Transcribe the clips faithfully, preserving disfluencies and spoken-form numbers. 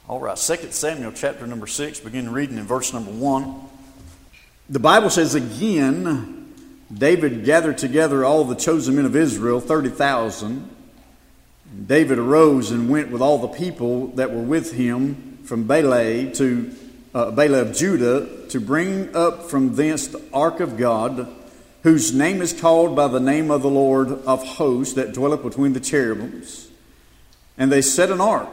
All right, Second Samuel chapter number six, begin reading in verse number one. The Bible says, again, David gathered together all the chosen men of Israel, thirty thousand. David arose and went with all the people that were with him from Baalah to uh, Baalah of Judah to bring up from thence the ark of God, whose name is called by the name of the Lord of hosts that dwelleth between the cherubims. And they set an ark,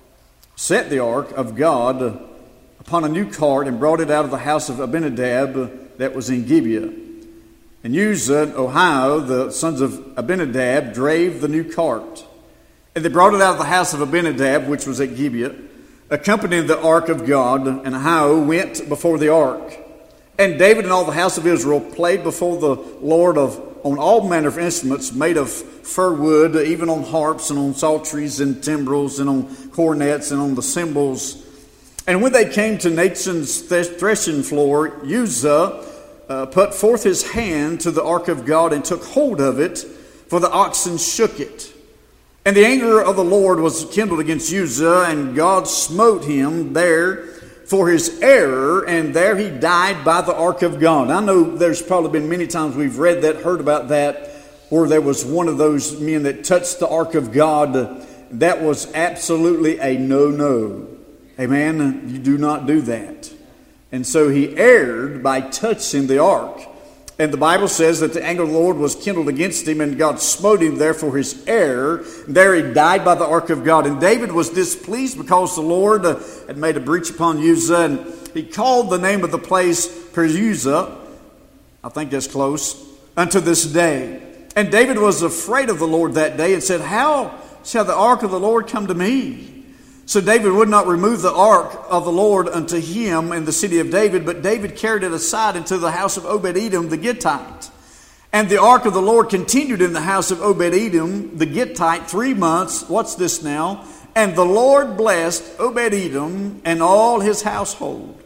set the ark of God upon a new cart, and brought it out of the house of Abinadab that was in Gibeah. And Uzzah and Ohio, the sons of Abinadab, drave the new cart. And they brought it out of the house of Abinadab, which was at Gibeah, accompanying the ark of God. And Ahio went before the ark. And David and all the house of Israel played before the Lord of on all manner of instruments made of fir wood, even on harps and on psalteries and timbrels and on cornets and on the cymbals. And when they came to Nathan's threshing floor, Uzzah uh, put forth his hand to the ark of God and took hold of it, for the oxen shook it. And the anger of the Lord was kindled against Uzzah, and God smote him there for his error, and there he died by the ark of God. I know there's probably been many times we've read that, heard about that, where there was one of those men that touched the ark of God. That was absolutely a no-no. Amen? You do not do that. And so he erred by touching the ark. And the Bible says that the anger of the Lord was kindled against him, and God smote him there for his error. There he died by the ark of God. And David was displeased because the Lord uh, had made a breach upon Uzzah, and he called the name of the place Peruzzah, I think that's close, unto this day. And David was afraid of the Lord that day and said, how shall the ark of the Lord come to me? So David would not remove the ark of the Lord unto him in the city of David, but David carried it aside into the house of Obed-Edom the Gittite. And the ark of the Lord continued in the house of Obed-Edom the Gittite three months. What's this now? And the Lord blessed Obed-Edom and all his household.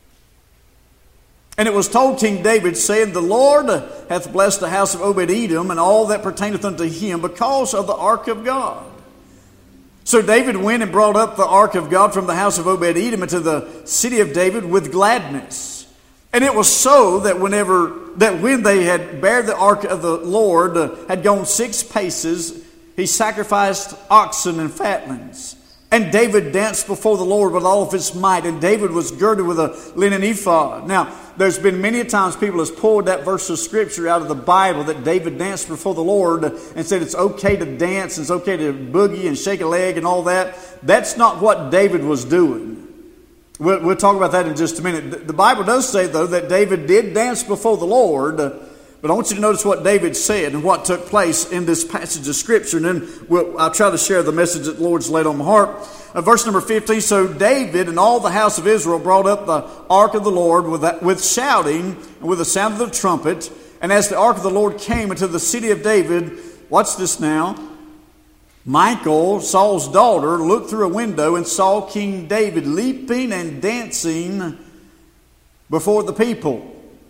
And it was told King David, saying, the Lord hath blessed the house of Obed-Edom and all that pertaineth unto him because of the ark of God. So David went and brought up the ark of God from the house of Obed-Edom into the city of David with gladness. And it was so that whenever that when they had bare the ark of the Lord uh, had gone six paces, he sacrificed oxen and fatlings. And David danced before the Lord with all of his might. And David was girded with a linen ephod. Now, there's been many times people have pulled that verse of Scripture out of the Bible that David danced before the Lord and said it's okay to dance, it's okay to boogie and shake a leg and all that. That's not what David was doing. We'll, we'll talk about that in just a minute. The Bible does say, though, that David did dance before the Lord. But I want you to notice what David said and what took place in this passage of Scripture. And then we'll, I'll try to share the message that the Lord's laid on my heart. Uh, verse number fifteen, so David and all the house of Israel brought up the ark of the Lord with, that, with shouting and with the sound of the trumpet. And as the ark of the Lord came into the city of David, watch this now, Michal, Saul's daughter, looked through a window and saw King David leaping and dancing before the people.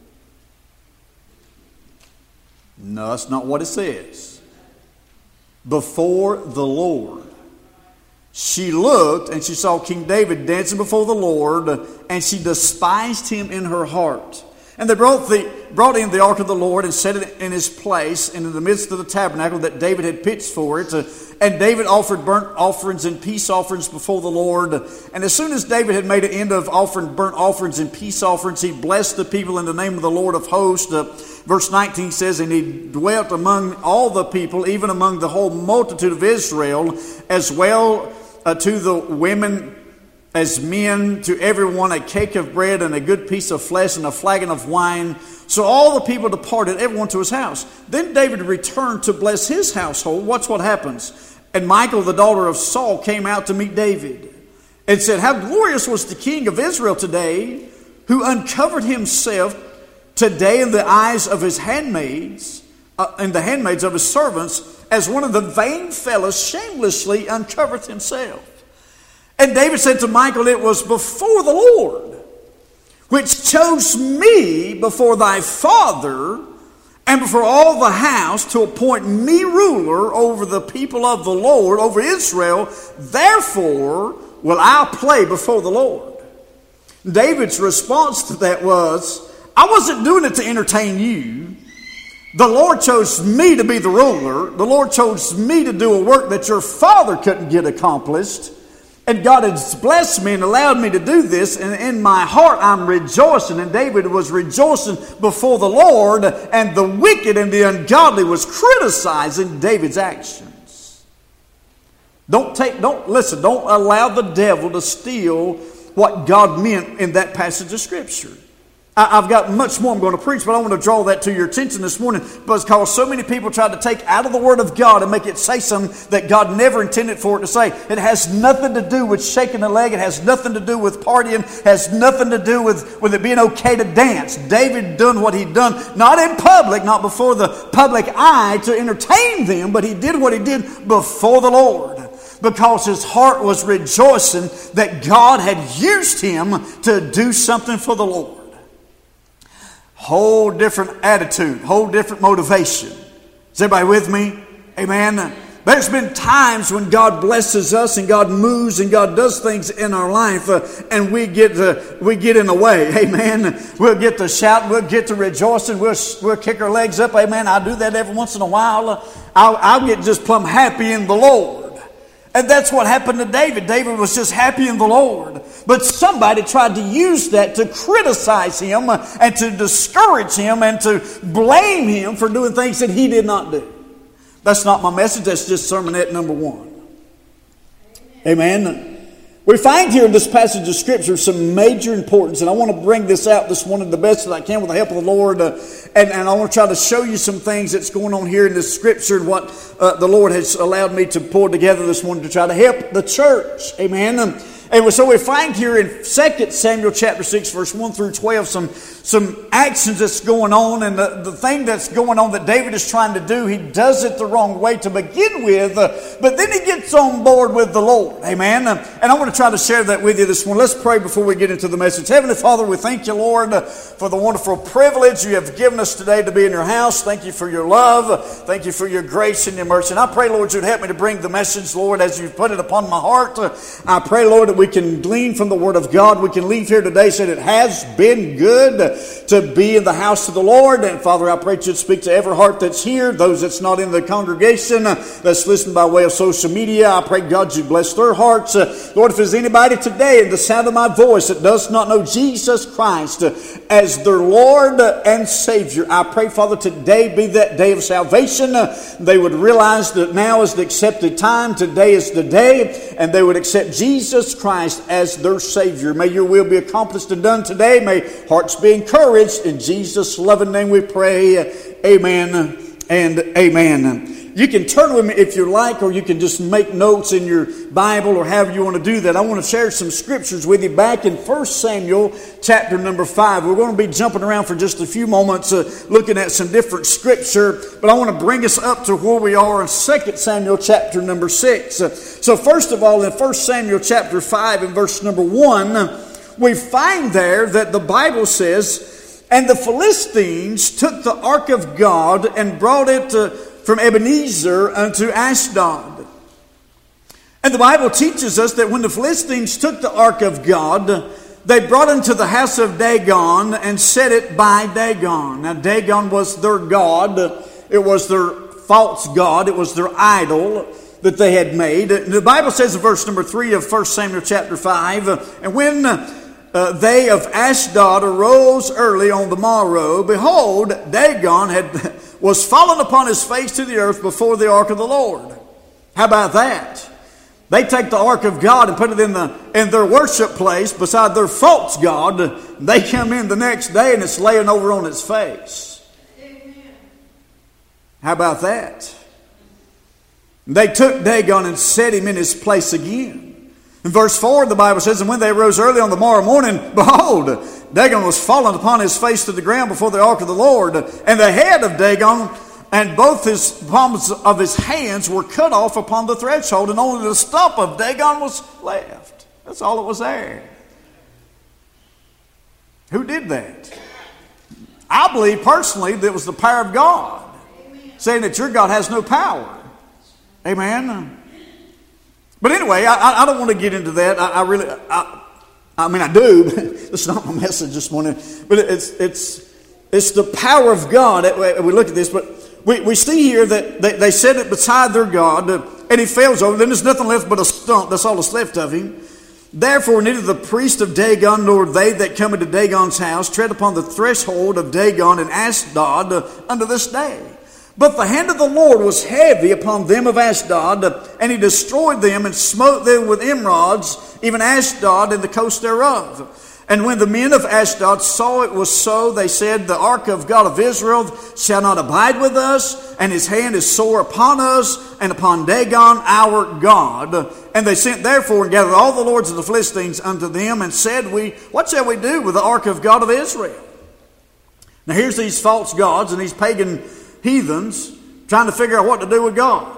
No, that's not what it says. Before the Lord. She looked and she saw King David dancing before the Lord, and she despised him in her heart. And they brought, the, brought in the ark of the Lord and set it in his place and in the midst of the tabernacle that David had pitched for it. And David offered burnt offerings and peace offerings before the Lord. And as soon as David had made an end of offering burnt offerings and peace offerings, he blessed the people in the name of the Lord of hosts. Uh, verse nineteen says, and he dwelt among all the people, even among the whole multitude of Israel, as well uh, to the women as men, to everyone a cake of bread and a good piece of flesh and a flagon of wine. So all the people departed, everyone to his house. Then David returned to bless his household. Watch what happens. And Michal, the daughter of Saul, came out to meet David and said, how glorious was the king of Israel today, who uncovered himself today in the eyes of his handmaids, uh, and the handmaids of his servants, as one of the vain fellows shamelessly uncovereth himself. And David said to Michal, it was before the Lord, which chose me before thy father and before all the house to appoint me ruler over the people of the Lord, over Israel. Therefore will I play before the Lord? David's response to that was, I wasn't doing it to entertain you. The Lord chose me to be the ruler. The Lord chose me to do a work that your father couldn't get accomplished. And God has blessed me and allowed me to do this. And in my heart, I'm rejoicing. And David was rejoicing before the Lord. And the wicked and the ungodly was criticizing David's actions. Don't take, don't, listen, don't allow the devil to steal what God meant in that passage of Scripture. I've got much more I'm going to preach, but I want to draw that to your attention this morning because so many people try to take out of the Word of God and make it say something that God never intended for it to say. It has nothing to do with shaking a leg. It has nothing to do with partying. It has nothing to do with, with it being okay to dance. David done what he'd done, not in public, not before the public eye to entertain them, but he did what he did before the Lord. Because his heart was rejoicing that God had used him to do something for the Lord. Whole different attitude, whole different motivation. Is everybody with me? Amen. There's been times when God blesses us and God moves and God does things in our life uh, and we get uh, we get in the way. Amen. We'll get to shouting, we'll get to rejoicing, we'll, we'll kick our legs up. Amen. I do that every once in a while. Uh, I'll, I'll get just plumb happy in the Lord. And that's what happened to David. David was just happy in the Lord. But somebody tried to use that to criticize him and to discourage him and to blame him for doing things that he did not do. That's not my message. That's just sermonette number one. Amen. Amen. We find here in this passage of Scripture some major importance, and I want to bring this out this morning the best that I can with the help of the Lord, uh, and, and I want to try to show you some things that's going on here in this Scripture and what uh, the Lord has allowed me to pull together this morning to try to help the church. Amen. Um, and so we find here in Second Samuel chapter six, verse one through twelve, some, some actions that's going on. And the, the thing that's going on that David is trying to do, he does it the wrong way to begin with. Uh, but then he gets on board with the Lord. Amen. Um, and I want to try to share that with you this morning. Let's pray before we get into the message. Heavenly Father, we thank you, Lord, uh, for the wonderful privilege you have given us today to be in your house. Thank you for your love. Thank you for your grace and your mercy. And I pray, Lord, you'd help me to bring the message, Lord, as you've put it upon my heart. Uh, I pray, Lord, that we can glean from the Word of God. We can leave here today saying it has been good to be in the house of the Lord. And Father, I pray that you'd speak to every heart that's here, those that's not in the congregation, uh, that's listening by way of social media. I pray, God, you bless their hearts. Uh, Lord, if there's anybody today in the sound of my voice that does not know Jesus Christ uh, as their Lord and Savior, I pray, Father, today be that day of salvation. Uh, they would realize that now is the accepted time. Today is the day. And they would accept Jesus Christ as their Savior. May your will be accomplished and done today. May hearts be encouraged. In Jesus' loving name we pray. Amen and amen. You can turn with me if you like, or you can just make notes in your Bible, or however you want to do that. I want to share some scriptures with you back in First Samuel chapter number five. We're going to be jumping around for just a few moments uh, looking at some different scripture, but I want to bring us up to where we are in Second Samuel chapter number six. Uh, so first of all, in First Samuel chapter five and verse number one, uh, we find there that the Bible says, "And the Philistines took the ark of God and brought it uh, from Ebenezer unto Ashdod." And the Bible teaches us that when the Philistines took the ark of God, they brought it to the house of Dagon and set it by Dagon. Now Dagon was their god. It was their false god. It was their idol that they had made. The Bible says in verse number three of First Samuel chapter five, "And when Uh, they of Ashdod arose early on the morrow, behold, Dagon had was fallen upon his face to the earth before the ark of the Lord." How about that? They take the ark of God and put it in the in their worship place beside their false god. They come in the next day and it's laying over on its face. Amen. How about that? They took Dagon and set him in his place again. In verse four, the Bible says, "And when they arose early on the morrow morning, behold, Dagon was fallen upon his face to the ground before the ark of the Lord. And the head of Dagon and both his palms of his hands were cut off upon the threshold, and only the stump of Dagon was left." That's all that was there. Who did that? I believe personally that it was the power of God. Amen. Saying that your God has no power. Amen. But anyway, I, I don't want to get into that. I, I really, I, I mean, I do, but it's not my message this morning. But it's it's it's the power of God. We look at this, but we, we see here that they, they set it beside their God, and he fails over. Then there's nothing left but a stump. That's all that's left of him. Therefore, neither the priest of Dagon nor they that come into Dagon's house tread upon the threshold of Dagon and Ashdod unto this day. But the hand of the Lord was heavy upon them of Ashdod, and he destroyed them and smote them with emerods, even Ashdod and the coast thereof. And when the men of Ashdod saw it was so, they said, the ark of God of Israel shall not abide with us, and his hand is sore upon us and upon Dagon our God. And they sent therefore and gathered all the lords of the Philistines unto them, and said, "We what shall we do with the ark of God of Israel?" Now here's these false gods and these pagan heathens trying to figure out what to do with God.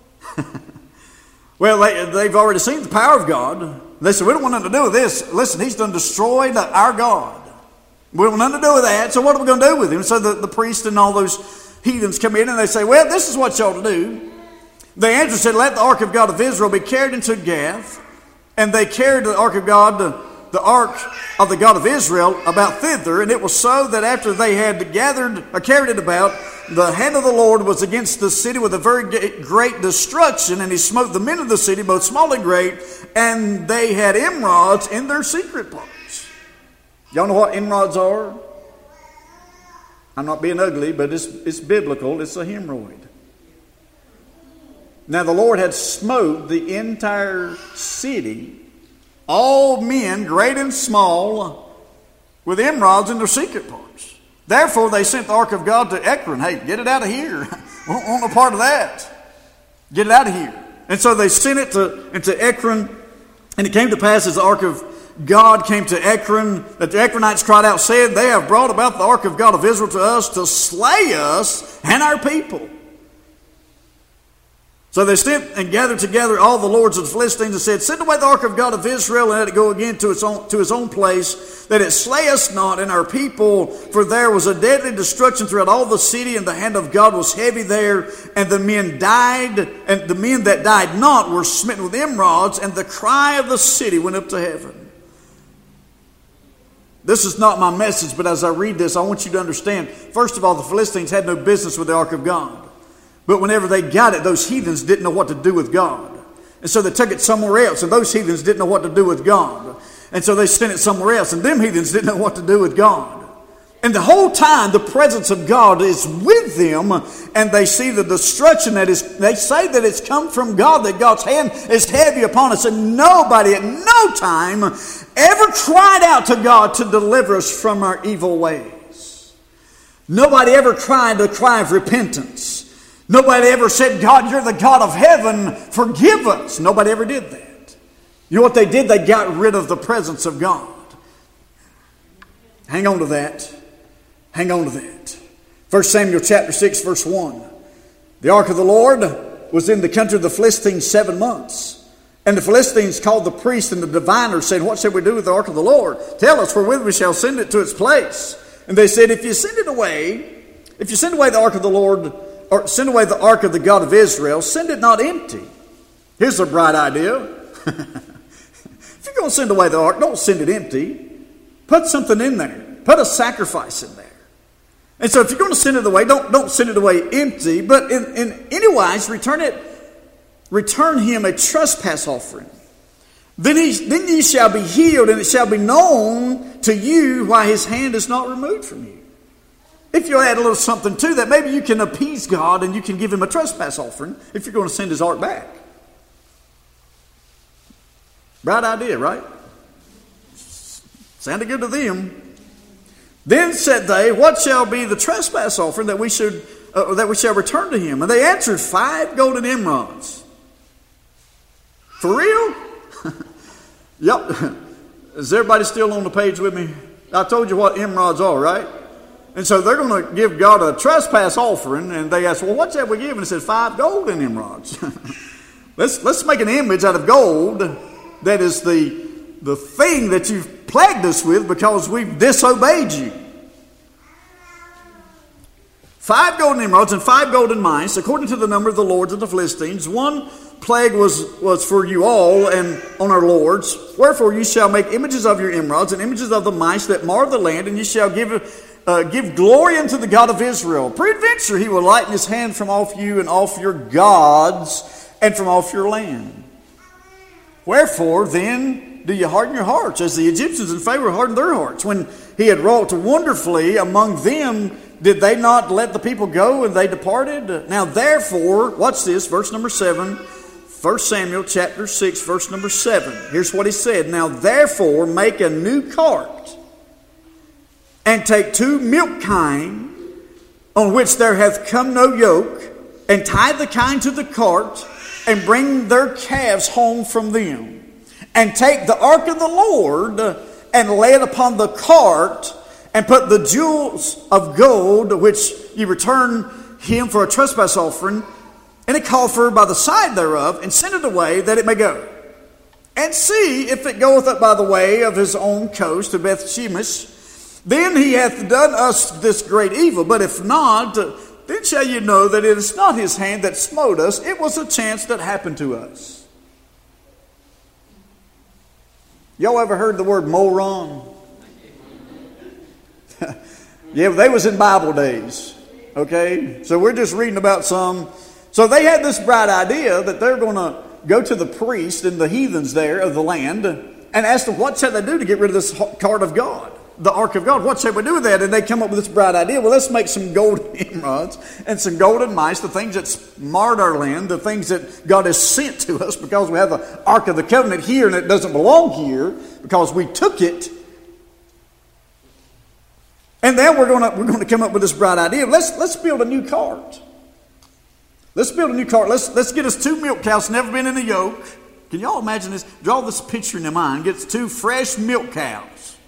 Well, they, they've already seen the power of God. They said, we don't want nothing to do with this. Listen, he's done destroyed our God. We don't want nothing to do with that. So what are we going to do with him? So the, the priest and all those heathens come in and they say, well, this is what you ought to do. They answered, said, let the ark of God of Israel be carried into Gath. And they carried the ark of God, the, the ark of the God of Israel, about thither. And it was so that after they had gathered or carried it about, the hand of the Lord was against the city with a very great destruction, and he smote the men of the city, both small and great, and they had emerods in their secret parts. Y'all know what emerods are? I'm not being ugly, but it's, it's biblical. It's a hemorrhoid. Now the Lord had smote the entire city, all men, great and small, with emerods in their secret parts. Therefore, they sent the ark of God to Ekron. Hey, get it out of here. We don't want no part of that. Get it out of here. And so they sent it to, into Ekron. And it came to pass as the ark of God came to Ekron, that the Ekronites cried out, saying, they have brought about the ark of God of Israel to us to slay us and our people. So they sent and gathered together all the lords of the Philistines and said, send away the ark of God of Israel and let it go again to its own, to his own place, that it slay us not and our people. For there was a deadly destruction throughout all the city, and the hand of God was heavy there. And the men died, and the men that died not were smitten with emerods, and the cry of the city went up to heaven. This is not my message, but as I read this, I want you to understand. First of all, the Philistines had no business with the ark of God. But whenever they got it, those heathens didn't know what to do with God. And so they took it somewhere else, and those heathens didn't know what to do with God. And so they sent it somewhere else, and them heathens didn't know what to do with God. And the whole time, the presence of God is with them, and they see the destruction that is, they say that it's come from God, that God's hand is heavy upon us. And nobody at no time ever cried out to God to deliver us from our evil ways. Nobody ever cried the cry of repentance. Nobody ever said, God, you're the God of heaven, forgive us. Nobody ever did that. You know what they did? They got rid of the presence of God. Hang on to that. Hang on to that. First Samuel chapter six, verse one. The ark of the Lord was in the country of the Philistines seven months. And the Philistines called the priest and the diviner, saying, what shall we do with the ark of the Lord? Tell us, wherewith we shall send it to its place. And they said, if you send it away, if you send away the ark of the Lord, or send away the ark of the God of Israel, send it not empty. Here's a bright idea. If you're going to send away the ark, don't send it empty. Put something in there. Put a sacrifice in there. And so if you're going to send it away, don't, don't send it away empty, but in, in any wise, return it, return him a trespass offering. Then, he, then ye shall be healed, and it shall be known to you why his hand is not removed from you. If you add a little something to that, maybe you can appease God and you can give him a trespass offering if you're going to send his ark back. Bright idea, right? Sounded good to them. Then said they, what shall be the trespass offering that we should uh, that we shall return to him? And they answered, five golden emerods. For real? Yep. Is everybody still on the page with me? I told you what emerods are, right? And so they're going to give God a trespass offering, and they ask, well, what's that we give? And it says, five golden emerods. let's, let's make an image out of gold that is the, the thing that you've plagued us with because we've disobeyed you. Five golden emerods and five golden mice, according to the number of the lords of the Philistines, one plague was, was for you all and on our lords. Wherefore you shall make images of your emeralds and images of the mice that mar the land, and you shall give uh, give glory unto the God of Israel. Peradventure he will lighten his hand from off you and off your gods and from off your land. Wherefore then do you harden your hearts, as the Egyptians and Pharaoh hardened their hearts? When he had wrought wonderfully among them, did they not let the people go and they departed? Now therefore, watch this, verse number seven, First Samuel chapter six, verse number seven. Here's what he said. Now therefore make a new cart, and take two milk kine, on which there hath come no yoke, and tie the kine to the cart, and bring their calves home from them. And take the ark of the Lord, and lay it upon the cart, and put the jewels of gold, which ye return him for a trespass offering, in a coffer by the side thereof, and send it away, that it may go. And see if it goeth up by the way of his own coast to Beth Shemesh. Then he hath done us this great evil. But if not, then shall you know that it is not his hand that smote us. It was a chance that happened to us. Y'all ever heard the word moron? Yeah, they was in Bible days. Okay? So we're just reading about some. So they had this bright idea that they're going to go to the priest and the heathens there of the land and ask them, what shall they do to get rid of this cart of God? The ark of God. What shall we do with that? And they come up with this bright idea. Well, let's make some golden emeralds and some golden mice, the things that marred our land, the things that God has sent to us because we have the Ark of the Covenant here and it doesn't belong here because we took it. And then we're going to we're going to come up with this bright idea. Let's let's build a new cart. Let's build a new cart. Let's let's get us two milk cows, never been in a yoke. Can y'all imagine this? Draw this picture in your mind. Get two fresh milk cows.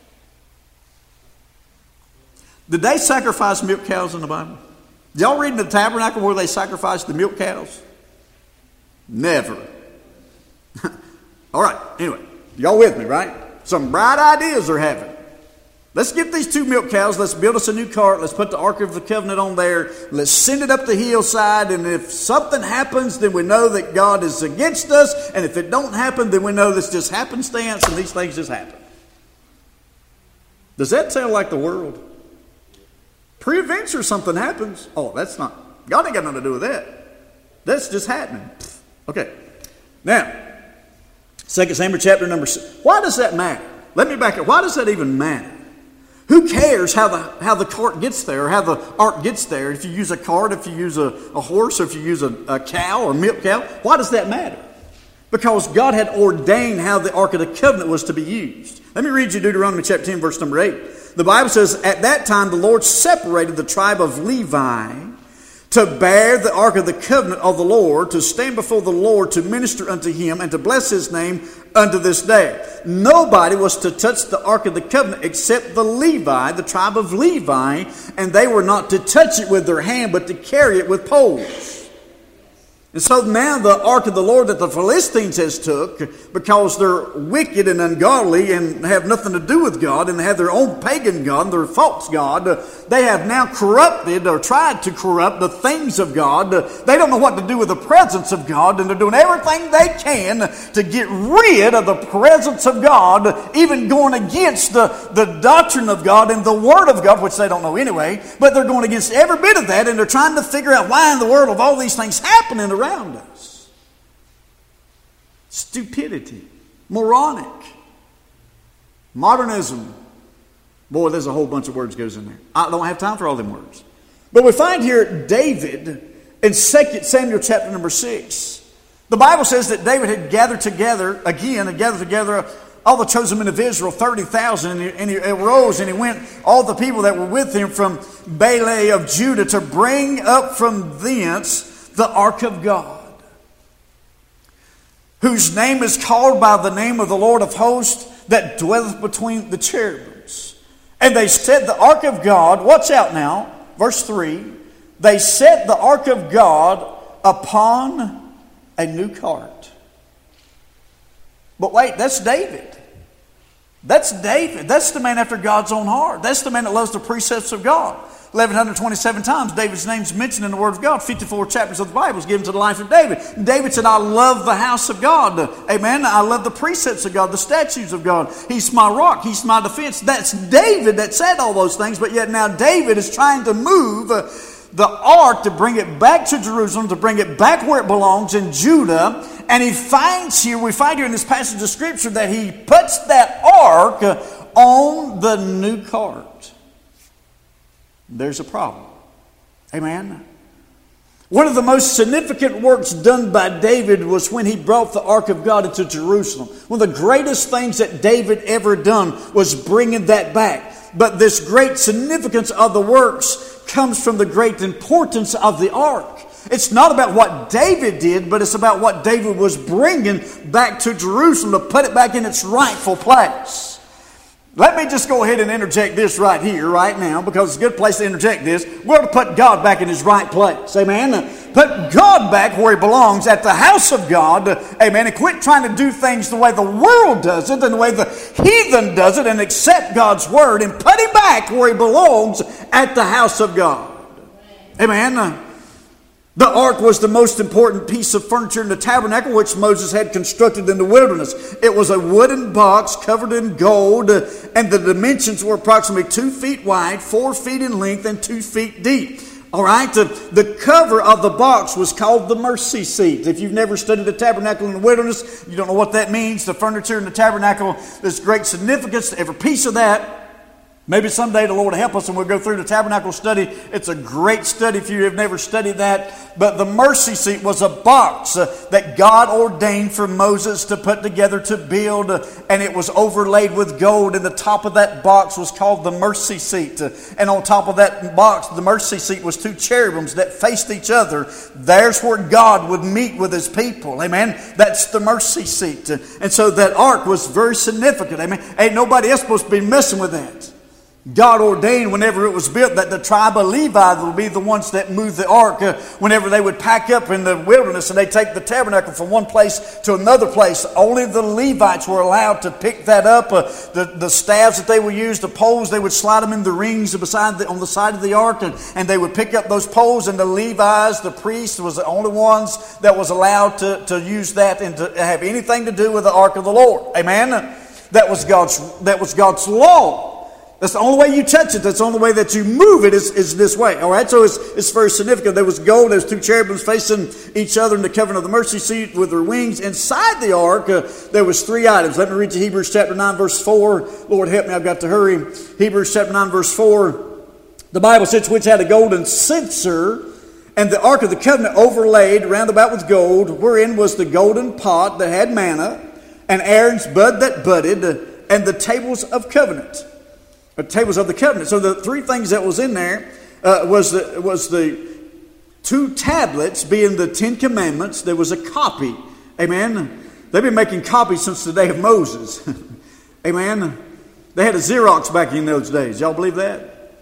Did they sacrifice milk cows in the Bible? Did y'all read in the tabernacle where they sacrificed the milk cows? Never. All right, anyway, y'all with me, right? Some bright ideas they're having. Let's get these two milk cows. Let's build us a new cart. Let's put the Ark of the Covenant on there. Let's send it up the hillside. And if something happens, then we know that God is against us. And if it don't happen, then we know this just happenstance and these things just happen. Does that sound like the world? Pre-adventure, something happens. Oh, that's not, God ain't got nothing to do with that. That's just happening. Okay. Now, Second Samuel chapter number six. Why does that matter? Let me back up. Why does that even matter? Who cares how the how the cart gets there, or how the ark gets there? If you use a cart, if you use a, a horse, or if you use a, a cow or milk cow, why does that matter? Because God had ordained how the Ark of the Covenant was to be used. Let me read you Deuteronomy chapter ten, verse number eight. The Bible says, at that time the Lord separated the tribe of Levi to bear the Ark of the Covenant of the Lord, to stand before the Lord, to minister unto him, and to bless his name unto this day. Nobody was to touch the Ark of the Covenant except the Levi, the tribe of Levi, and they were not to touch it with their hand, but to carry it with poles. And so now the ark of the Lord that the Philistines has took, because they're wicked and ungodly and have nothing to do with God and they have their own pagan god, their false god, they have now corrupted or tried to corrupt the things of God. They don't know what to do with the presence of God, and they're doing everything they can to get rid of the presence of God, even going against the, the doctrine of God and the Word of God, which they don't know anyway, but they're going against every bit of that, and they're trying to figure out why in the world of all these things happening around around us. Stupidity. Moronic. Modernism. Boy, there's a whole bunch of words goes in there. I don't have time for all them words. But we find here David in Second Samuel chapter number six. The Bible says that David had gathered together, again, had gathered together all the chosen men of Israel, thirty thousand, and he, and he arose and he went, all the people that were with him from Baalah of Judah, to bring up from thence the ark of God, whose name is called by the name of the Lord of hosts, that dwelleth between the cherubims. And they set the ark of God, watch out now, verse three, they set the ark of God upon a new cart. But wait, that's David. That's David. That's the man after God's own heart. That's the man that loves the precepts of God. eleven twenty-seven times David's name's mentioned in the Word of God. fifty-four chapters of the Bible is given to the life of David. David said, I love the house of God. Amen. I love the precepts of God, the statutes of God. He's my rock. He's my defense. That's David that said all those things. But yet now David is trying to move uh, the ark to bring it back to Jerusalem, to bring it back where it belongs in Judah. And he finds here, we find here in this passage of Scripture that he puts that ark uh, on the new cart. There's a problem. Amen. One of the most significant works done by David was when he brought the ark of God into Jerusalem. One of the greatest things that David ever done was bringing that back. But this great significance of the works comes from the great importance of the ark. It's not about what David did, but it's about what David was bringing back to Jerusalem to put it back in its rightful place. Let me just go ahead and interject this right here, right now, because it's a good place to interject this. We're to put God back in His right place. Amen. Put God back where He belongs, at the house of God. Amen. And quit trying to do things the way the world does it and the way the heathen does it, and accept God's word and put Him back where He belongs, at the house of God. Amen. The ark was the most important piece of furniture in the tabernacle, which Moses had constructed in the wilderness. It was a wooden box covered in gold, and the dimensions were approximately two feet wide, four feet in length, and two feet deep. All right, the, the cover of the box was called the mercy seat. If you've never studied the tabernacle in the wilderness, you don't know what that means. The furniture in the tabernacle, there's great significance to every piece of that. Maybe someday the Lord will help us and we'll go through the tabernacle study. It's a great study if you have never studied that. But the mercy seat was a box uh, that God ordained for Moses to put together to build. Uh, and it was overlaid with gold. And the top of that box was called the mercy seat. Uh, and on top of that box, the mercy seat, was two cherubims that faced each other. There's where God would meet with His people. Amen. That's the mercy seat. Uh, and so that ark was very significant. Amen. Ain't nobody else supposed to be messing with that. God ordained whenever it was built that the tribe of Levi would be the ones that moved the ark uh, whenever they would pack up in the wilderness and they take the tabernacle from one place to another place. Only the Levites were allowed to pick that up. Uh, the, the staves that they would use, the poles, they would slide them in the rings beside the, on the side of the ark, and, and they would pick up those poles, and the Levites, the priests, was the only ones that was allowed to, to use that and to have anything to do with the ark of the Lord. Amen? That was God's, that was God's law. That's the only way you touch it. That's the only way that you move it is, is this way. All right, so it's, it's very significant. There was gold. There was two cherubims facing each other in the covering of the mercy seat with their wings. Inside the ark, uh, there was three items. Let me read to Hebrews chapter nine, verse four. Lord help me, I've got to hurry. Hebrews chapter nine, verse four. The Bible says, which had a golden censer, and the ark of the covenant overlaid round about with gold, wherein was the golden pot that had manna, and Aaron's bud that budded, and the tables of covenant. The tables of the covenant. So the three things that was in there uh, was the was the two tablets, being the Ten Commandments. There was a copy. Amen. They've been making copies since the day of Moses. Amen. They had a Xerox back in those days. Y'all believe that?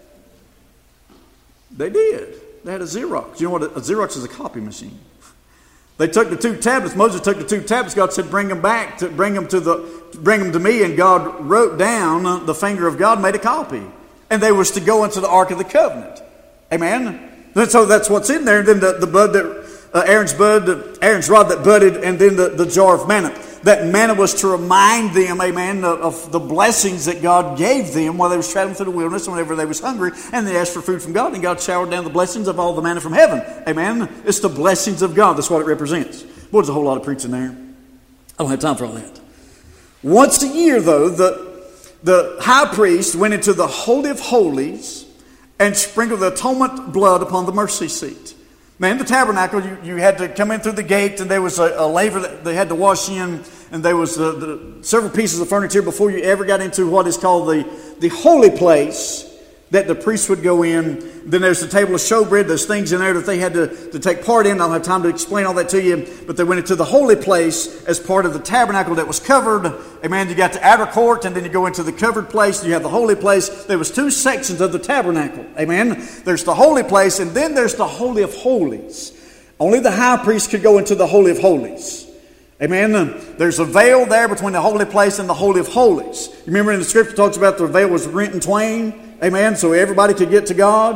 They did. They had a Xerox. You know what? A Xerox is a copy machine. They took the two tablets. Moses took the two tablets. God said, "Bring them back. To bring them to the, bring them to me." And God wrote down. The finger of God made a copy, and they was to go into the Ark of the Covenant. Amen. And so that's what's in there. And then the, the bud that uh, Aaron's bud, Aaron's rod that budded, and then the, the jar of manna. That manna was to remind them, amen, of the blessings that God gave them while they was traveling through the wilderness whenever they was hungry, and they asked for food from God, and God showered down the blessings of all the manna from heaven. Amen. It's the blessings of God. That's what it represents. Boy, there's a whole lot of preaching there. I don't have time for all that. Once a year, though, the, the high priest went into the Holy of Holies and sprinkled the atonement blood upon the mercy seat. Man, in the tabernacle, you, you had to come in through the gate, and there was a, a laver that they had to wash in, and there was the, the several pieces of furniture before you ever got into what is called the, the holy place that the priests would go in. Then there's the table of showbread. There's things in there that they had to, to take part in. I don't have time to explain all that to you, but they went into the holy place as part of the tabernacle that was covered. Amen. You got the outer court, and then you go into the covered place, and you have the holy place. There was two sections of the tabernacle. Amen. There's the holy place, and then there's the Holy of Holies. Only the high priest could go into the Holy of Holies. Amen. There's a veil there between the holy place and the Holy of Holies. You remember in the scripture it talks about the veil was rent in twain. Amen. So everybody could get to God.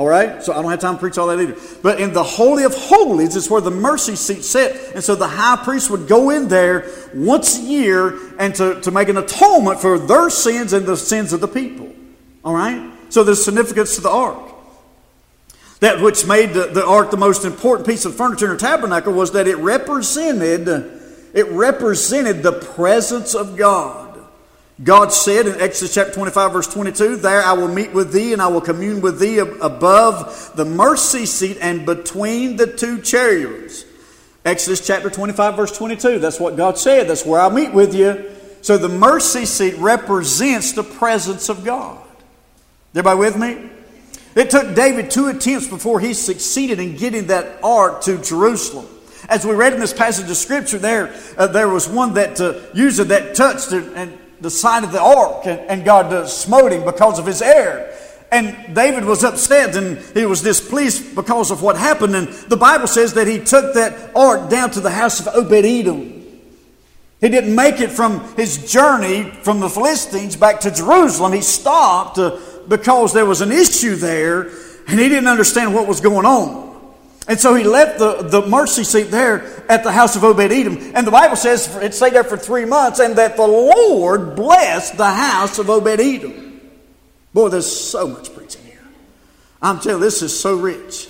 All right? So I don't have time to preach all that either. But in the Holy of Holies is where the mercy seat sat. And so the high priest would go in there once a year and to, to make an atonement for their sins and the sins of the people. All right? So there's significance to the ark. That which made the, the ark the most important piece of furniture in the tabernacle was that it represented, it represented the presence of God. God said in Exodus chapter twenty-five, verse twenty-two, there I will meet with thee and I will commune with thee above the mercy seat and between the two cherubims. Exodus chapter twenty-five, verse twenty-two. That's what God said. That's where I'll meet with you. So the mercy seat represents the presence of God. Everybody with me? It took David two attempts before he succeeded in getting that ark to Jerusalem. As we read in this passage of Scripture there, uh, there was one that uh, usually that touched it, and the side of the ark, and, and God uh, smote him because of his error. And David was upset and he was displeased because of what happened. And the Bible says that he took that ark down to the house of Obed-Edom. He didn't make it from his journey from the Philistines back to Jerusalem. He stopped uh, because there was an issue there and he didn't understand what was going on. And so he left the, the mercy seat there at the house of Obed-Edom. And the Bible says it stayed there for three months and that the Lord blessed the house of Obed-Edom. Boy, there's so much preaching here. I'm telling you, this is so rich.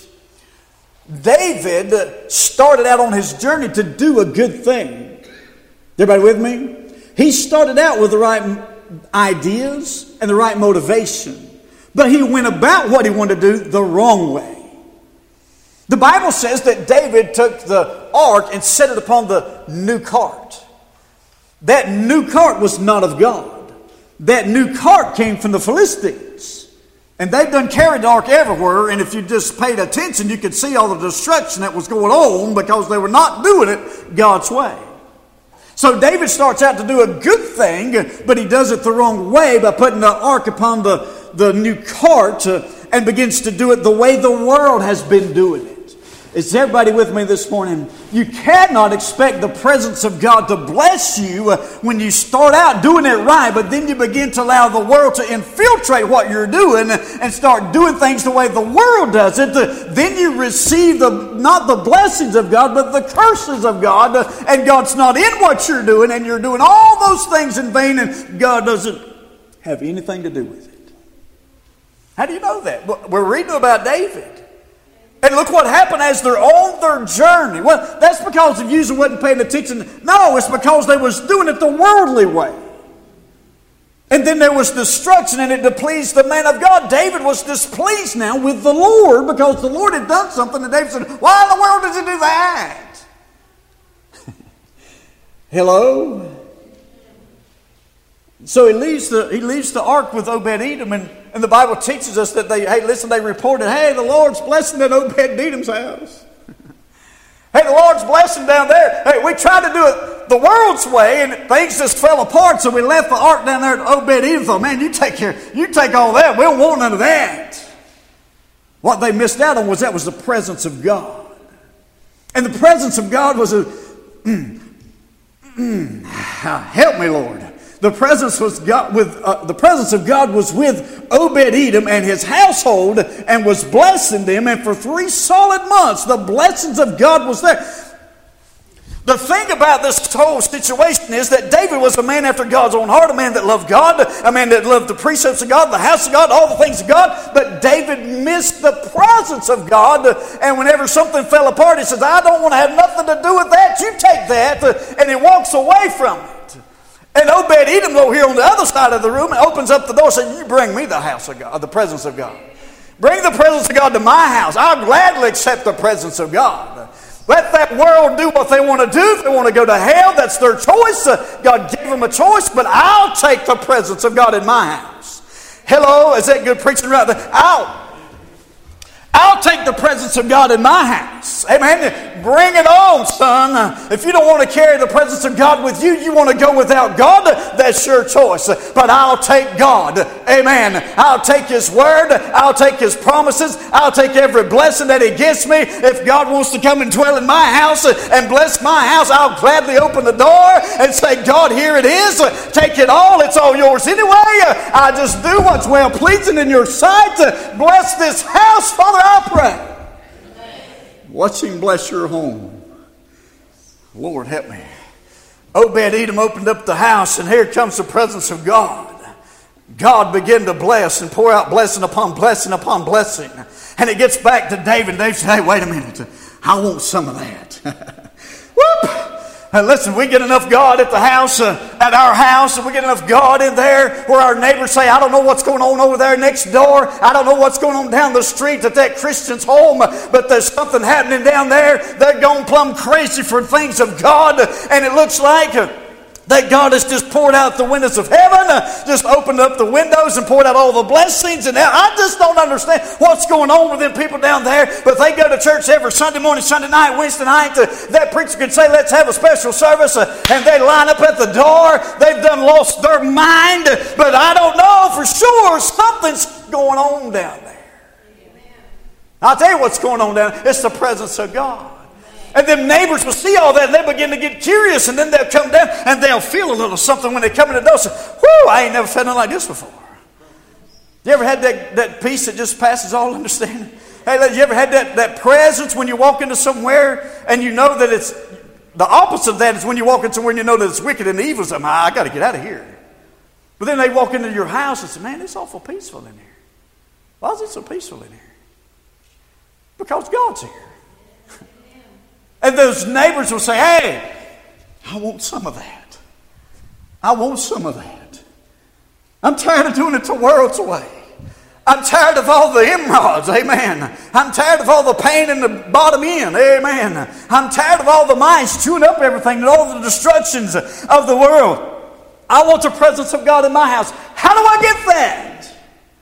David started out on his journey to do a good thing. Everybody with me? He started out with the right ideas and the right motivation. But he went about what he wanted to do the wrong way. The Bible says that David took the ark and set it upon the new cart. That new cart was not of God. That new cart came from the Philistines. And they've done carried the ark everywhere. And if you just paid attention, you could see all the destruction that was going on because they were not doing it God's way. So David starts out to do a good thing, but he does it the wrong way by putting the ark upon the, the new cart uh, and begins to do it the way the world has been doing it. Is everybody with me this morning? You cannot expect the presence of God to bless you when you start out doing it right, but then you begin to allow the world to infiltrate what you're doing and start doing things the way the world does it. Then you receive the not the blessings of God, but the curses of God, and God's not in what you're doing, and you're doing all those things in vain, and God doesn't have anything to do with it. How do you know that? We're reading about David. And look what happened as they're on their journey. Well, that's because of you wasn't paying attention. No, it's because they was doing it the worldly way. And then there was destruction and it displeased the man of God. David was displeased now with the Lord because the Lord had done something. And David said, why in the world does he do that? Hello? So he leaves the he leaves the ark with Obed-Edom, and, and the Bible teaches us that they, hey, listen, they reported, hey, the Lord's blessing at Obed-Edom's house. Hey, the Lord's blessing down there. Hey, we tried to do it the world's way, and things just fell apart, so we left the ark down there at Obed-Edom. Thought, man, you take care, you take all that. We don't want none of that. What they missed out on was that was the presence of God. And the presence of God was a, mm, mm, help me, Lord. The presence was God with uh, the presence of God was with Obed-Edom and his household and was blessing them. And for three solid months, the blessings of God was there. The thing about this whole situation is that David was a man after God's own heart, a man that loved God, a man that loved the precepts of God, the house of God, all the things of God. But David missed the presence of God. And whenever something fell apart, he says, I don't want to have nothing to do with that. You take that. And he walks away from it. And Obed-Edom over here on the other side of the room opens up the door and says, you bring me the house of God, the presence of God. Bring the presence of God to my house. I'll gladly accept the presence of God. Let that world do what they want to do. If they want to go to hell, that's their choice. Uh, God gave them a choice, but I'll take the presence of God in my house. Hello, is that good preaching right there? I'll, I'll take the presence of God in my house. Amen. Bring it on, son. If you don't want to carry the presence of God with you, you want to go without God, that's your choice. But I'll take God. Amen. I'll take His Word. I'll take His promises. I'll take every blessing that He gives me. If God wants to come and dwell in my house and bless my house, I'll gladly open the door and say, God, here it is. Take it all. It's all yours anyway. I just do what's well pleasing in your sight. Bless this house, Father, I pray. Watch Him bless your home. Lord, help me. Obed-Edom opened up the house, and here comes the presence of God. God began to bless and pour out blessing upon blessing upon blessing. And it gets back to David. David said, hey, wait a minute. I want some of that. Whoop! And listen, we get enough God at the house, uh, at our house, and we get enough God in there where our neighbors say, I don't know what's going on over there next door. I don't know what's going on down the street at that Christian's home, but there's something happening down there. They're going plumb crazy for things of God, and it looks like Uh, that God has just poured out the windows of heaven, uh, just opened up the windows and poured out all the blessings. And I just don't understand what's going on with them people down there. But they go to church every Sunday morning, Sunday night, Wednesday night. Uh, that preacher can say, let's have a special service. Uh, and they line up at the door. They've done lost their mind. But I don't know for sure. Something's going on down there. I'll tell you what's going on down there. It's the presence of God. And them neighbors will see all that and they begin to get curious, and then they'll come down and they'll feel a little something when they come in the door. Say, whoo, I ain't never felt nothing like this before. You ever had that, that peace that just passes all understanding? Hey, you ever had that, that presence when you walk into somewhere and you know that it's, the opposite of that is when you walk into somewhere and you know that it's wicked and evil. So, I, I got to get out of here. But then they walk into your house and say, man, it's awful peaceful in here. Why is it so peaceful in here? Because God's here. And those neighbors will say, hey, I want some of that. I want some of that. I'm tired of doing it the world's way. I'm tired of all the emeralds, amen. I'm tired of all the pain in the bottom end, amen. I'm tired of all the mice chewing up everything and all the destructions of the world. I want the presence of God in my house. How do I get that?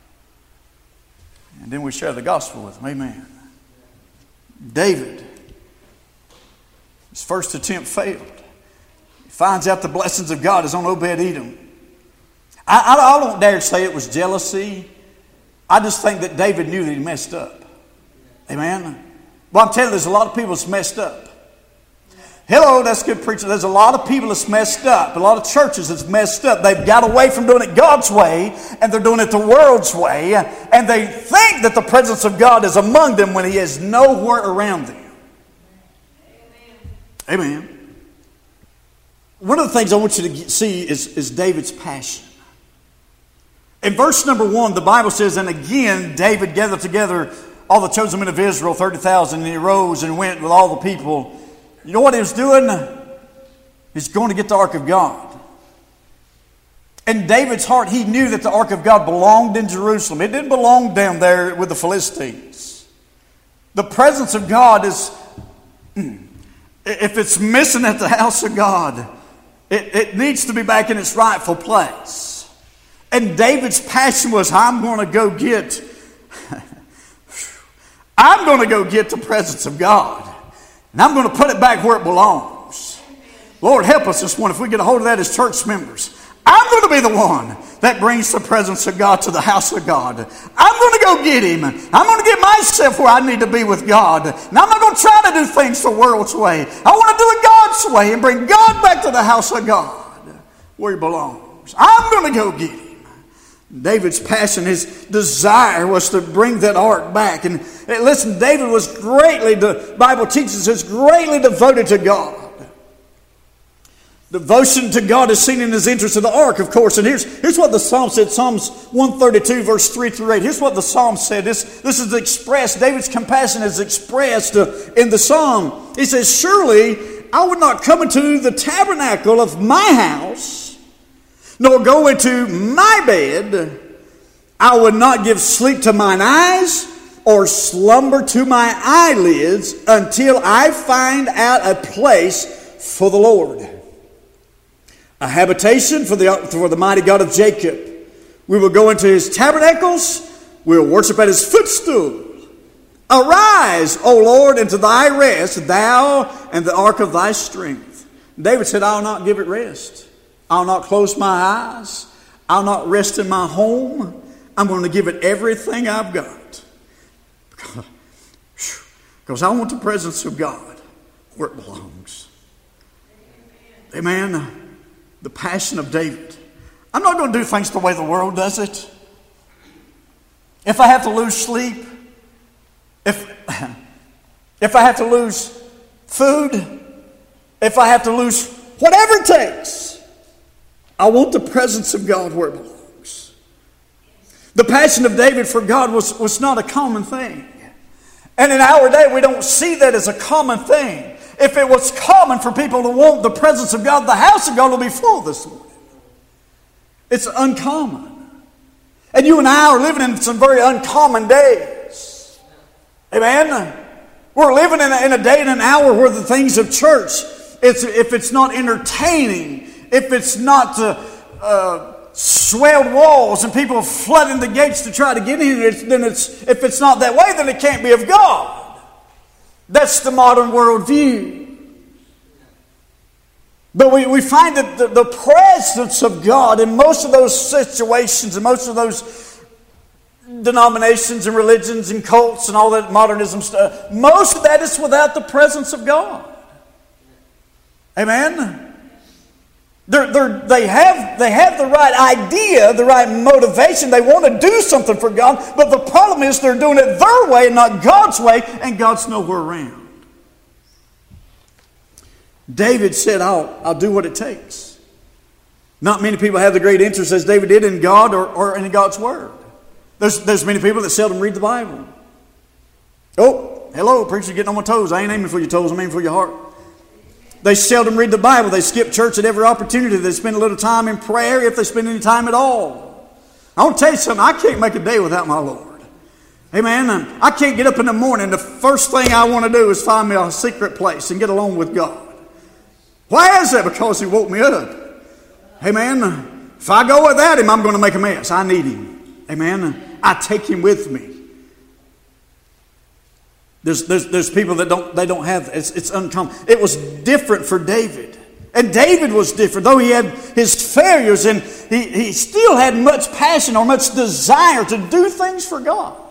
And then we share the gospel with them, amen. David, his first attempt failed. He finds out the blessings of God is on Obed-Edom. I, I, I don't dare say it was jealousy. I just think that David knew that he messed up. Amen? Well, I'm telling you, there's a lot of people that's messed up. Hello, that's good preaching. There's a lot of people that's messed up. A lot of churches that's messed up. They've got away from doing it God's way, and they're doing it the world's way. And they think that the presence of God is among them when He is nowhere around them. Amen. One of the things I want you to see is, is David's passion. In verse number one, the Bible says, and again David gathered together all the chosen men of Israel, thirty thousand, and he arose and went with all the people. You know what he was doing? He's going to get the ark of God. In David's heart, he knew that the ark of God belonged in Jerusalem. It didn't belong down there with the Philistines. The presence of God is... If it's missing at the house of God, it, it needs to be back in its rightful place. And David's passion was, I'm going to go get, I'm going to go get the presence of God. And I'm going to put it back where it belongs. Lord, help us this morning if we get a hold of that as church members. I'm going to be the one that brings the presence of God to the house of God. I'm going to go get Him. I'm going to get myself where I need to be with God. And I'm not going to try to do things the world's way. I want to do it God's way and bring God back to the house of God where He belongs. I'm going to go get Him. David's passion, his desire was to bring that ark back. And listen, David was greatly, the Bible teaches us, greatly devoted to God. Devotion to God is seen in his interest in the ark, of course. And here's, here's what the Psalm said, Psalms one thirty-two, verse three through eight. Here's what the Psalm said. This, this is expressed, David's compassion is expressed uh, in the Psalm. He says, surely I would not come into the tabernacle of my house, nor go into my bed. I would not give sleep to mine eyes, or slumber to my eyelids, until I find out a place for the Lord, a habitation for the, for the mighty God of Jacob. We will go into His tabernacles. We will worship at His footstool. Arise, O Lord, into thy rest, thou and the ark of thy strength. David said, I'll not give it rest. I'll not close my eyes. I'll not rest in my home. I'm going to give it everything I've got. Because I want the presence of God where it belongs. Amen. The passion of David. I'm not going to do things the way the world does it. If I have to lose sleep, if, if I have to lose food, if I have to lose whatever it takes, I want the presence of God where it belongs. The passion of David for God was, was not a common thing. And in our day, we don't see that as a common thing. If it was common for people to want the presence of God, the house of God will be full this morning. It's uncommon. And you and I are living in some very uncommon days. Amen? We're living in a, in a day and an hour where the things of church, it's, if it's not entertaining, if it's not uh, uh, swelled walls and people flooding the gates to try to get in, it's, then it's, if it's not that way, then it can't be of God. That's the modern worldview. But we, we find that the, the presence of God in most of those situations and most of those denominations and religions and cults and all that modernism stuff, most of that is without the presence of God. Amen? They're, they're, they, have, they have the right idea, the right motivation. They want to do something for God, but the problem is they're doing it their way and not God's way, and God's nowhere around. David said, I'll, I'll do what it takes. Not many people have the great interest as David did in God or, or in God's Word. There's, there's many people that seldom read the Bible. Oh, hello, preacher, getting on my toes. I ain't aiming for your toes, I'm aiming for your heart. They seldom read the Bible. They skip church at every opportunity. They spend a little time in prayer if they spend any time at all. I want to tell you something. I can't make a day without my Lord. Amen. I can't get up in the morning. The first thing I want to do is find me a secret place and get alone with God. Why is that? Because He woke me up. Amen. If I go without Him, I'm going to make a mess. I need Him. Amen. I take Him with me. There's, there's, there's people that don't, they don't have, it's, it's uncommon. It was different for David. And David was different. Though he had his failures, and he, he still had much passion or much desire to do things for God.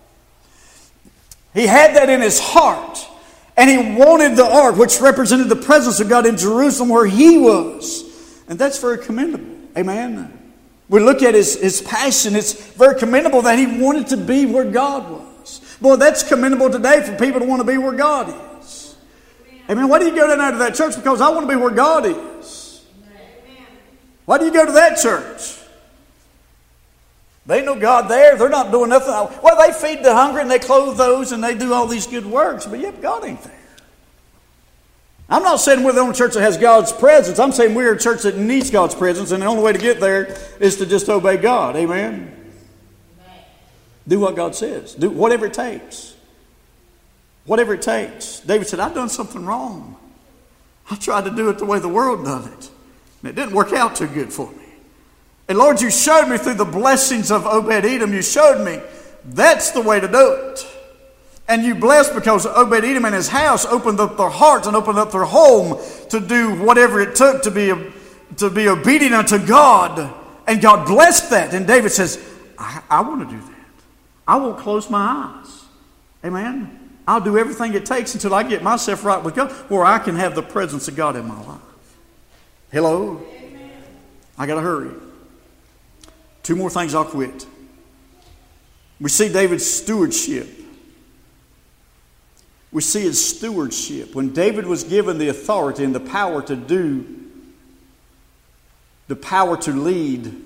He had that in his heart. And he wanted the ark, which represented the presence of God in Jerusalem where he was. And that's very commendable. Amen. We look at his, his passion. It's very commendable that he wanted to be where God was. Boy, that's commendable today for people to want to be where God is. Amen. Why do you go down to that church? Because I want to be where God is. Why do you go to that church? They ain't no God there. They're not doing nothing. Well, they feed the hungry and they clothe those and they do all these good works. But yet God ain't there. I'm not saying we're the only church that has God's presence. I'm saying we're a church that needs God's presence. And the only way to get there is to just obey God. Amen? Amen. Do what God says. Do whatever it takes. Whatever it takes. David said, I've done something wrong. I tried to do it the way the world done it. And it didn't work out too good for me. And Lord, you showed me through the blessings of Obed-Edom, you showed me that's the way to do it. And you blessed because Obed-Edom and his house opened up their hearts and opened up their home to do whatever it took to be, to be obedient unto God. And God blessed that. And David says, I, I want to do that. I won't close my eyes. Amen. I'll do everything it takes until I get myself right with God, where I can have the presence of God in my life. Hello? Amen. I got to hurry. Two more things, I'll quit. We see David's stewardship. We see his stewardship. When David was given the authority and the power to do, the power to lead,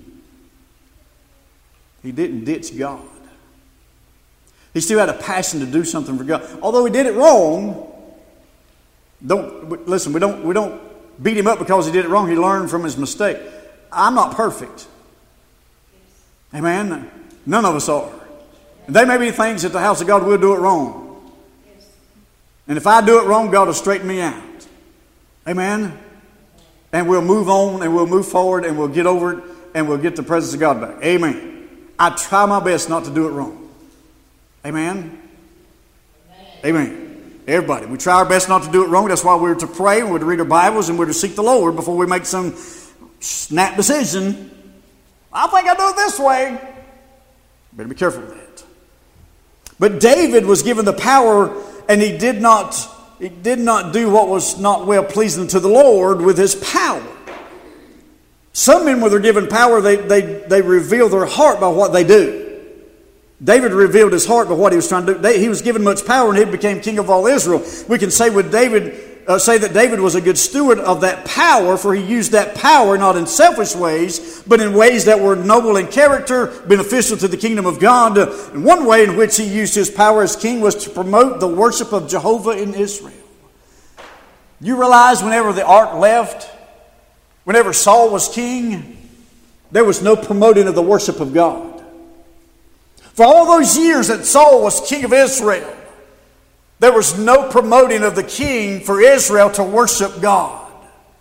he didn't ditch God. He still had a passion to do something for God. Although he did it wrong, don't listen, we don't, we don't beat him up because he did it wrong. He learned from his mistake. I'm not perfect. Amen. None of us are. And there may be things at the house of God we'll do it wrong. And if I do it wrong, God will straighten me out. Amen. And we'll move on and we'll move forward and we'll get over it and we'll get the presence of God back. Amen. I try my best not to do it wrong. Amen. Amen. Everybody. We try our best not to do it wrong. That's why we're to pray, and we're to read our Bibles, and we're to seek the Lord before we make some snap decision. I think I'll do it this way. Better be careful with that. But David was given the power, and he did not, he did not do what was not well pleasing to the Lord with his power. Some men, when they're given power, they, they, they reveal their heart by what they do. David revealed his heart by what he was trying to do. He was given much power, and he became king of all Israel. We can say with David, uh, say that David was a good steward of that power, for he used that power not in selfish ways, but in ways that were noble in character, beneficial to the kingdom of God. And one way in which he used his power as king was to promote the worship of Jehovah in Israel. You realize whenever the ark left, whenever Saul was king, there was no promoting of the worship of God. For all those years that Saul was king of Israel, there was no promoting of the king for Israel to worship God.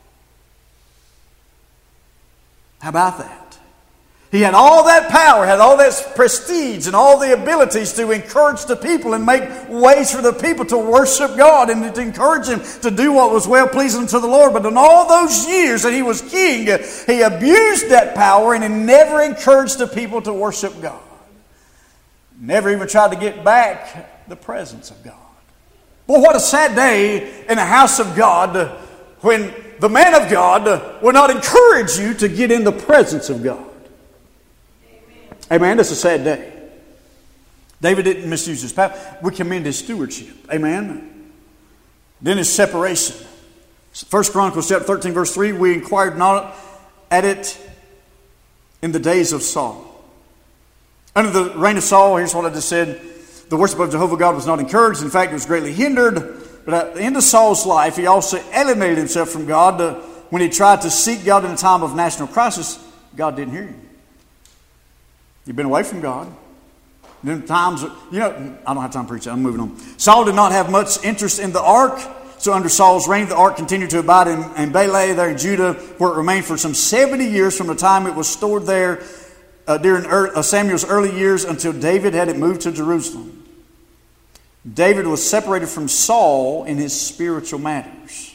How about that? He had all that power, had all that prestige and all the abilities to encourage the people and make ways for the people to worship God and to encourage them to do what was well-pleasing to the Lord. But in all those years that he was king, he abused that power and he never encouraged the people to worship God. Never even tried to get back the presence of God. Well, what a sad day in the house of God when the man of God will not encourage you to get in the presence of God. Amen. Amen. That's a sad day. David didn't misuse his power. We commend his stewardship. Amen. Then his separation. First Chronicles chapter thirteen, verse three, we inquired not at it in the days of Saul. Under the reign of Saul, here's what I just said. The worship of Jehovah God was not encouraged. In fact, it was greatly hindered. But at the end of Saul's life, he also alienated himself from God. Uh, when he tried to seek God in a time of national crisis, God didn't hear him. You've been away from God. Then times, you know, I don't have time to preach that. I'm moving on. Saul did not have much interest in the ark. So under Saul's reign, the ark continued to abide in, in Bethlehem there in Judah, where it remained for some seventy years from the time it was stored there uh, during er, uh, Samuel's early years until David had it moved to Jerusalem. David was separated from Saul in his spiritual matters.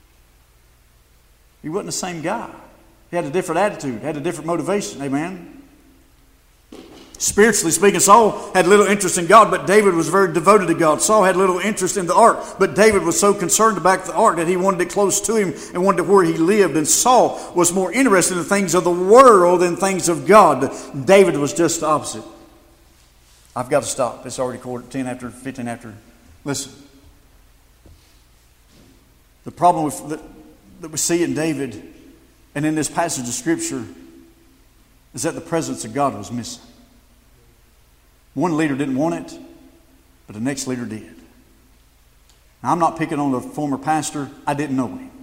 He wasn't the same guy. He had a different attitude, had a different motivation. Amen. Spiritually speaking, Saul had little interest in God, but David was very devoted to God. Saul had little interest in the ark, but David was so concerned about the ark that he wanted it close to him and wanted it where he lived. And Saul was more interested in the things of the world than things of God. David was just the opposite. I've got to stop. It's already quarter ten after, fifteen after. Listen. The problem with, that, that we see in David and in this passage of Scripture is that the presence of God was missing. One leader didn't want it, but the next leader did. Now, I'm not picking on the former pastor. I didn't know him.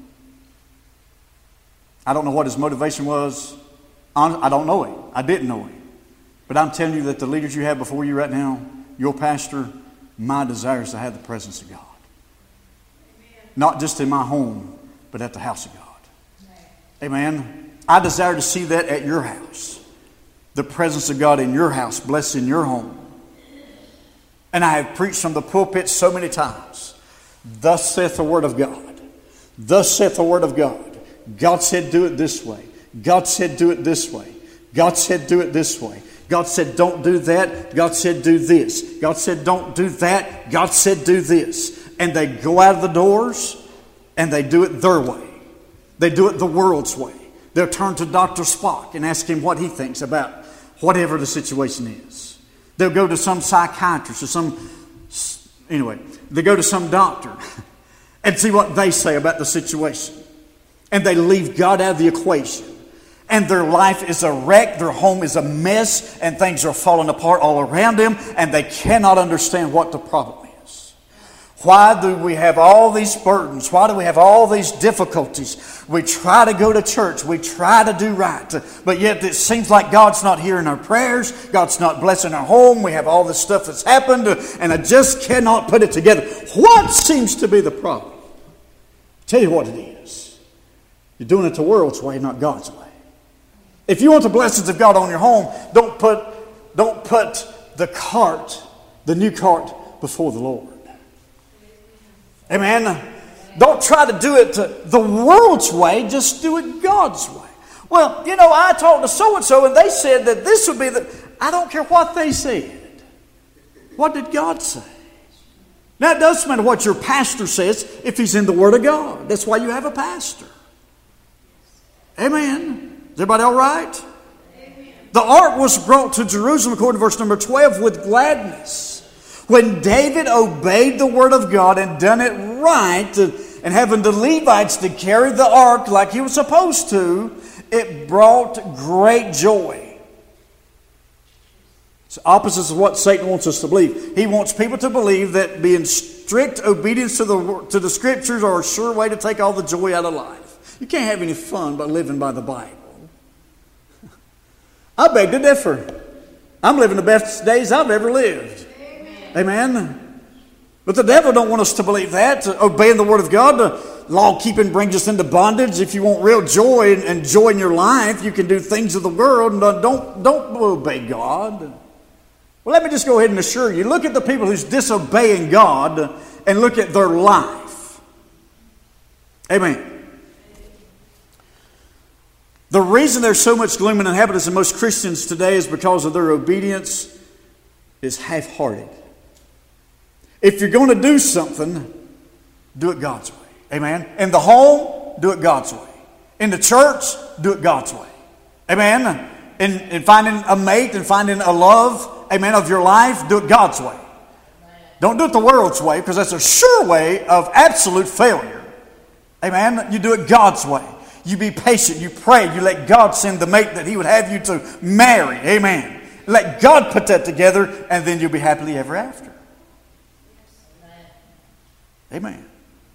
I don't know what his motivation was. I don't know him. I didn't know him. But I'm telling you that the leaders you have before you right now, your pastor, my desire is to have the presence of God. Amen. Not just in my home, but at the house of God. Amen. Amen. I desire to see that at your house. The presence of God in your house, blessed in your home. And I have preached from the pulpit so many times. Thus saith the Word of God. Thus saith the Word of God. God said do it this way. God said do it this way. God said do it this way. God said don't do that. God said do this. God said don't do that. God said do this. And they go out of the doors and they do it their way. They do it the world's way. They'll turn to Doctor Spock and ask him what he thinks about whatever the situation is. They'll go to some psychiatrist or some, anyway, they go to some doctor and see what they say about the situation. And they leave God out of the equation. And their life is a wreck, their home is a mess, and things are falling apart all around them, and they cannot understand what the problem is. Why do we have all these burdens? Why do we have all these difficulties? We try to go to church. We try to do right. But yet it seems like God's not hearing our prayers. God's not blessing our home. We have all this stuff that's happened. And I just cannot put it together. What seems to be the problem? I'll tell you what it is. You're doing it the world's way, not God's way. If you want the blessings of God on your home, don't put, don't put the cart, the new cart, before the Lord. Amen. Don't try to do it the world's way. Just do it God's way. Well, you know, I talked to so-and-so and they said that this would be the... I don't care what they said. What did God say? Now, it doesn't matter what your pastor says if he's in the Word of God. That's why you have a pastor. Amen. Is everybody all right? Amen. The ark was brought to Jerusalem, according to verse number twelve, with gladness. When David obeyed the Word of God and done it right, and having the Levites to carry the ark like he was supposed to, it brought great joy. It's opposites of what Satan wants us to believe. He wants people to believe that being strict obedience to the to the Scriptures are a sure way to take all the joy out of life. You can't have any fun by living by the Bible. I beg to differ. I'm living the best days I've ever lived. Amen. Amen. But the devil don't want us to believe that. Obeying the Word of God, law keeping brings us into bondage. If you want real joy and joy in your life, you can do things of the world and don't don't obey God. Well, let me just go ahead and assure you, look at the people who's disobeying God and look at their life. Amen. The reason there's so much gloom and inhabitants in most Christians today is because of their obedience is half-hearted. If you're going to do something, do it God's way. Amen. In the home, do it God's way. In the church, do it God's way. Amen. In, in finding a mate and finding a love, amen, of your life, do it God's way. Don't do it the world's way, because that's a sure way of absolute failure. Amen. You do it God's way. You be patient. You pray. You let God send the mate that He would have you to marry. Amen. Let God put that together, and then you'll be happily ever after. Amen.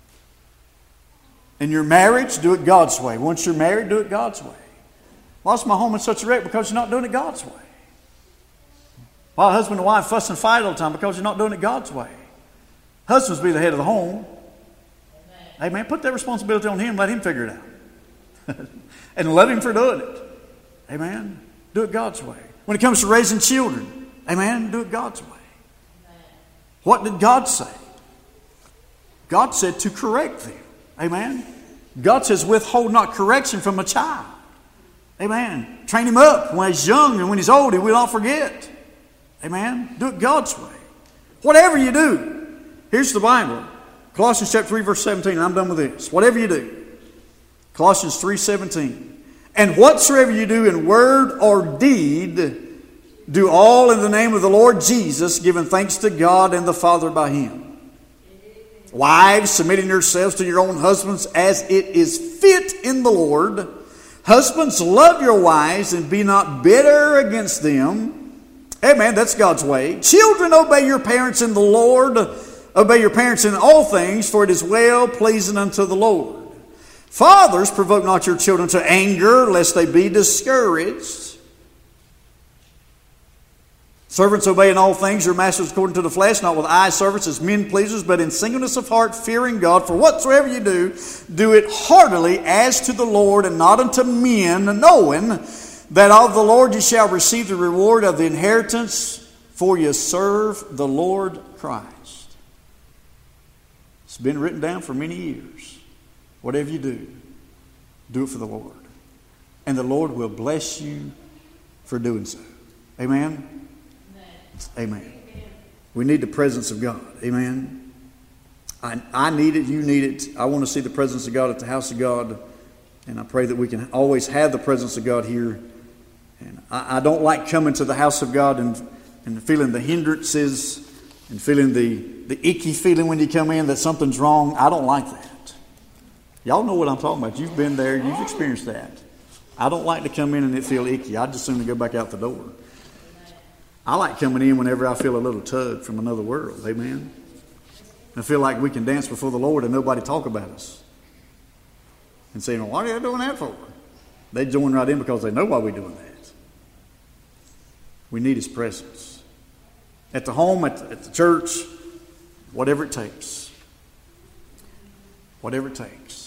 In your marriage, do it God's way. Once you're married, do it God's way. Why is my home in such a wreck? Because you're not doing it God's way. Why husband and wife fuss and fight all the time? Because you're not doing it God's way. Husbands be the head of the home. Amen. Amen. Put that responsibility on him. Let him figure it out. And love him for doing it. Amen. Do it God's way. When it comes to raising children, amen, do it God's way. What did God say? God said to correct them. Amen. God says withhold not correction from a child. Amen. Train him up when he's young, and when he's old he will not forget. Amen. Do it God's way. Whatever you do. Here's the Bible. Colossians chapter three verse seventeen. And I'm done with this. Whatever you do. Colossians three seventeen. And whatsoever you do in word or deed, do all in the name of the Lord Jesus, giving thanks to God and the Father by Him. Wives, submitting yourselves to your own husbands as it is fit in the Lord. Husbands, love your wives and be not bitter against them. Amen, that's God's way. Children, obey your parents in the Lord. Obey your parents in all things, for it is well pleasing unto the Lord. Fathers, provoke not your children to anger, lest they be discouraged. Servants, obey in all things your masters according to the flesh, not with eye service as men pleasers, but in singleness of heart, fearing God. For whatsoever you do, do it heartily as to the Lord and not unto men, knowing that of the Lord you shall receive the reward of the inheritance, for you serve the Lord Christ. It's been written down for many years. Whatever you do, do it for the Lord. And the Lord will bless you for doing so. Amen? Amen. We need the presence of God. Amen. I, I need it. You need it. I want to see the presence of God at the house of God. And I pray that we can always have the presence of God here. And I, I don't like coming to the house of God and, and feeling the hindrances and feeling the, the icky feeling when you come in that something's wrong. I don't like that. Y'all know what I'm talking about. You've been there. You've experienced that. I don't like to come in and it feel icky. I'd just sooner go back out the door. I like coming in whenever I feel a little tug from another world. Amen. I feel like we can dance before the Lord and nobody talk about us. And saying, well, what are you doing that for? They join right in because they know why we're doing that. We need His presence. At the home, at the, at the church, whatever it takes. Whatever it takes.